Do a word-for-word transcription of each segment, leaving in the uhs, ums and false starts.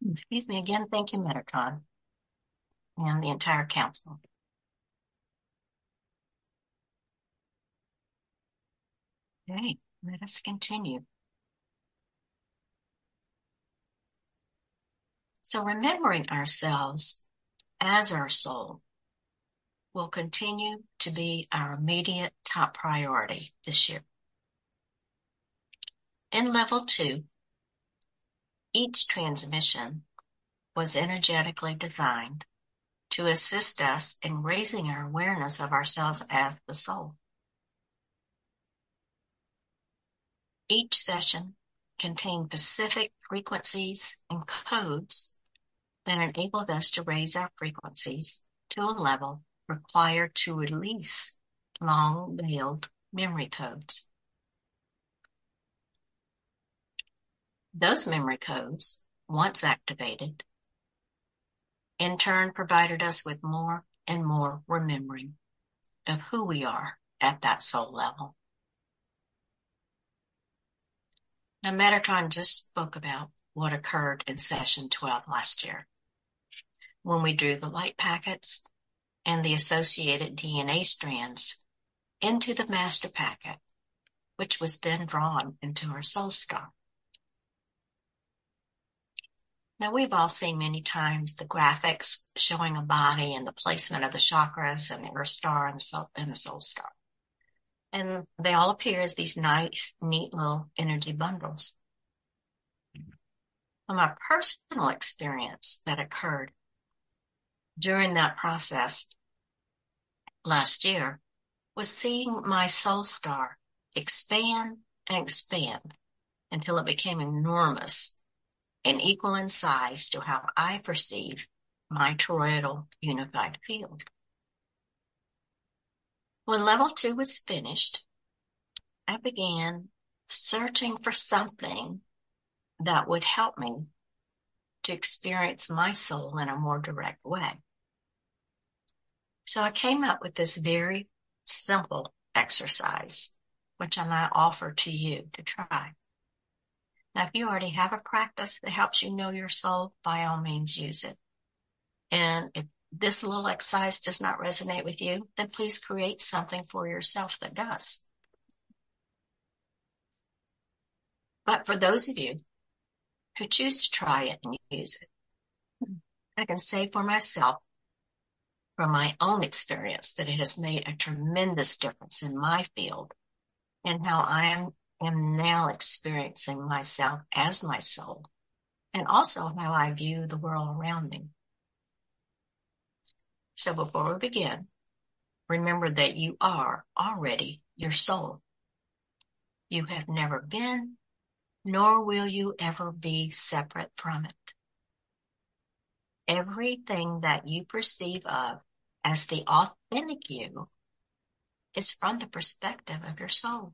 Excuse me again. Thank you, Metatron, and the entire council. Okay, let us continue. So remembering ourselves as our soul will continue to be our immediate top priority this year. In level two, each transmission was energetically designed to assist us in raising our awareness of ourselves as the soul. Each session contained specific frequencies and codes that enabled us to raise our frequencies to a level required to release long-veiled memory codes. Those memory codes, once activated, in turn provided us with more and more remembering of who we are at that soul level. Now, Metatron just spoke about what occurred in session twelve last year, when we drew the light packets and the associated D N A strands into the master packet, which was then drawn into our soul star. Now, we've all seen many times the graphics showing a body and the placement of the chakras and the earth star and the soul, and the soul star. And they all appear as these nice, neat little energy bundles. From my personal experience that occurred during that process last year was seeing my soul star expand and expand until it became enormous and equal in size to how I perceive my toroidal unified field. When level two was finished, I began searching for something that would help me to experience my soul in a more direct way. So I came up with this very simple exercise, which I now offer to you to try. Now, if you already have a practice that helps you know your soul, by all means use it. And if this little exercise does not resonate with you, then please create something for yourself that does. But for those of you who choose to try it and use it, I can say for myself, from my own experience, that it has made a tremendous difference in my field and how I am, am now experiencing myself as my soul, and also how I view the world around me. So before we begin, remember that you are already your soul. You have never been, nor will you ever be separate from it. Everything that you perceive of as the authentic you is from the perspective of your soul.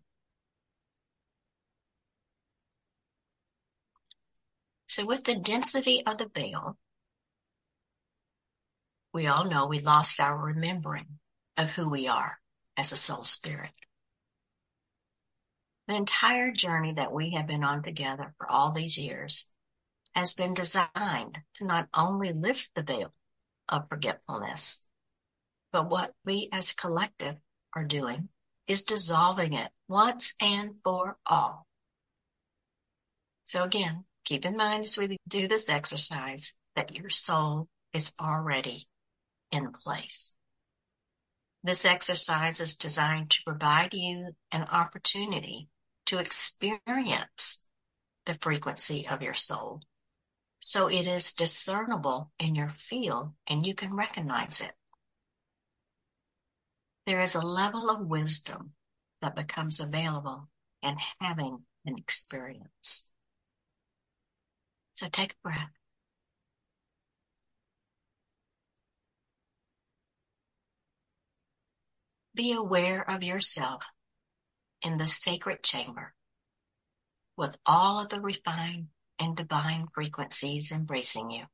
So with the density of the veil, we all know we lost our remembering of who we are as a soul spirit. The entire journey that we have been on together for all these years has been designed to not only lift the veil of forgetfulness, but what we as a collective are doing is dissolving it once and for all. So again, keep in mind as we do this exercise that your soul is already in place. This exercise is designed to provide you an opportunity to experience the frequency of your soul, so it is discernible in your field and you can recognize it. There is a level of wisdom that becomes available in having an experience. So take a breath. Be aware of yourself in the sacred chamber with all of the refined and divine frequencies embracing you.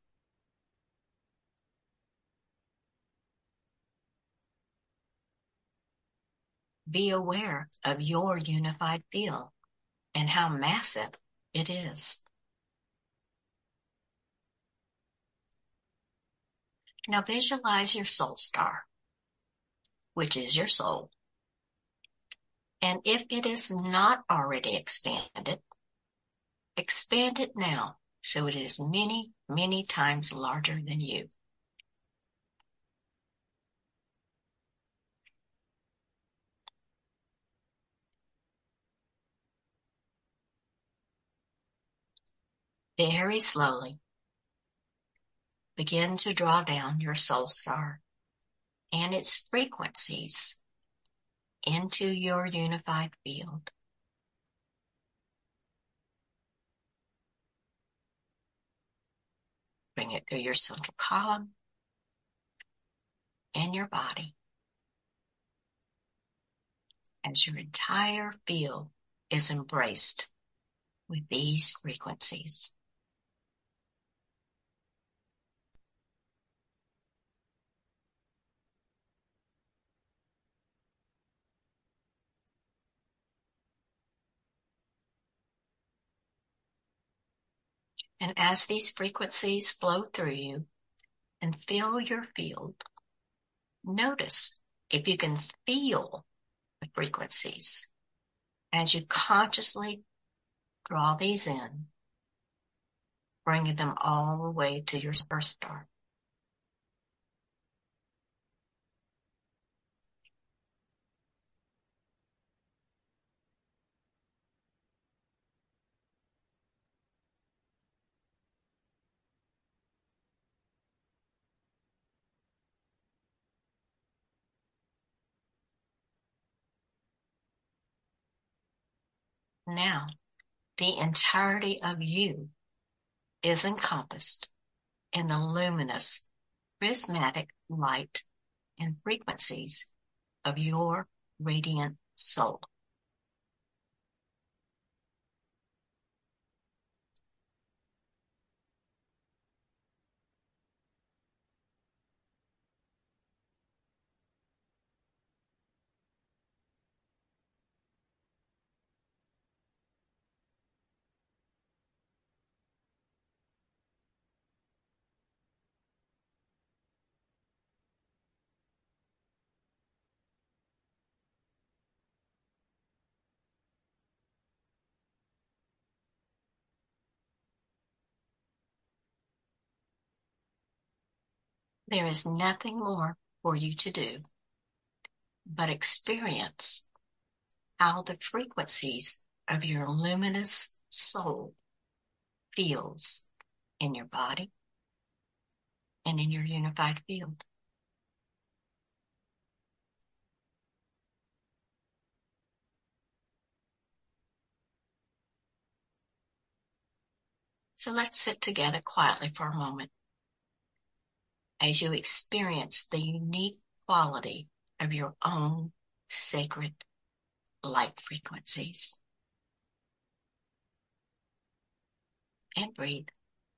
Be aware of your unified field and how massive it is. Now visualize your soul star, which is your soul. And if it is not already expanded, expand it now so it is many, many times larger than you. Very slowly, begin to draw down your soul star and its frequencies into your unified field. Bring it through your central column and your body as your entire field is embraced with these frequencies. And as these frequencies flow through you and fill your field, notice if you can feel the frequencies as you consciously draw these in, bringing them all the way to your first star. Now, the entirety of you is encompassed in the luminous, prismatic light and frequencies of your radiant soul. There is nothing more for you to do but experience how the frequencies of your luminous soul feels in your body and in your unified field. So let's sit together quietly for a moment as you experience the unique quality of your own sacred light frequencies. And breathe.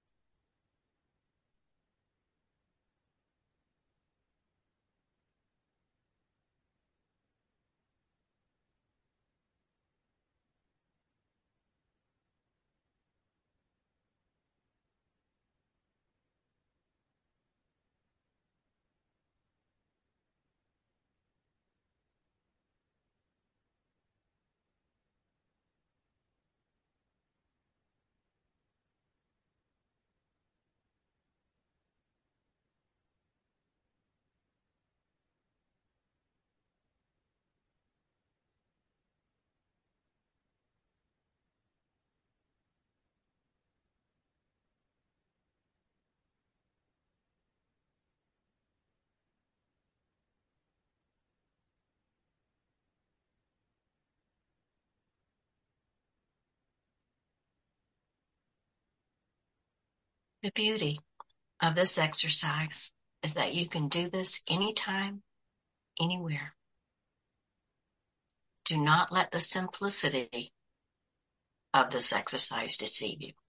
The beauty of this exercise is that you can do this anytime, anywhere. Do not let the simplicity of this exercise deceive you.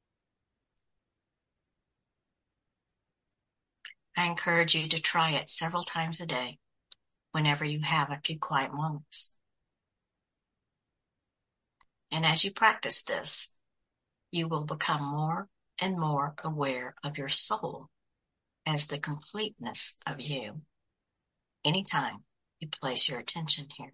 I encourage you to try it several times a day whenever you have a few quiet moments. And as you practice this, you will become more and more aware of your soul as the completeness of you anytime you place your attention here.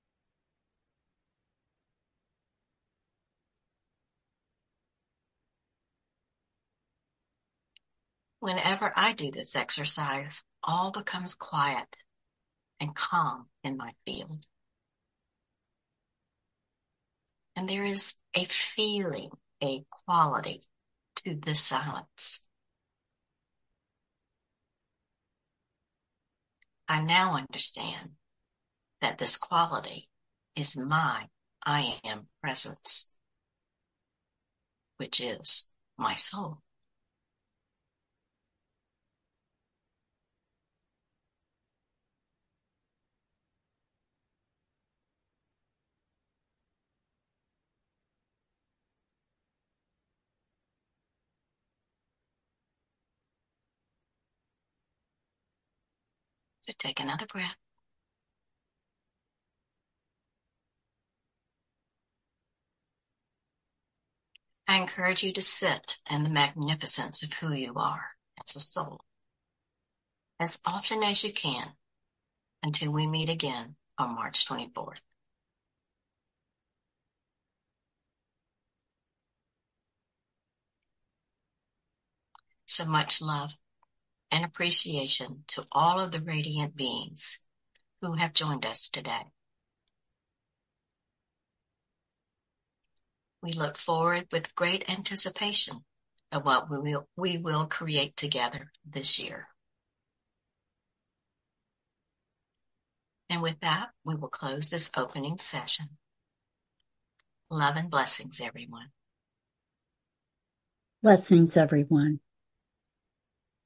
Whenever I do this exercise, all becomes quiet and calm in my field. And there is a feeling, a quality to this silence. I now understand that this quality is my I am presence, which is my soul. So take another breath. I encourage you to sit in the magnificence of who you are as a soul as often as you can until we meet again on March twenty-fourth. So much love and appreciation to all of the radiant beings who have joined us today. We look forward with great anticipation of what we will, we will create together this year. And with that, we will close this opening session. Love and blessings, everyone. Blessings, everyone.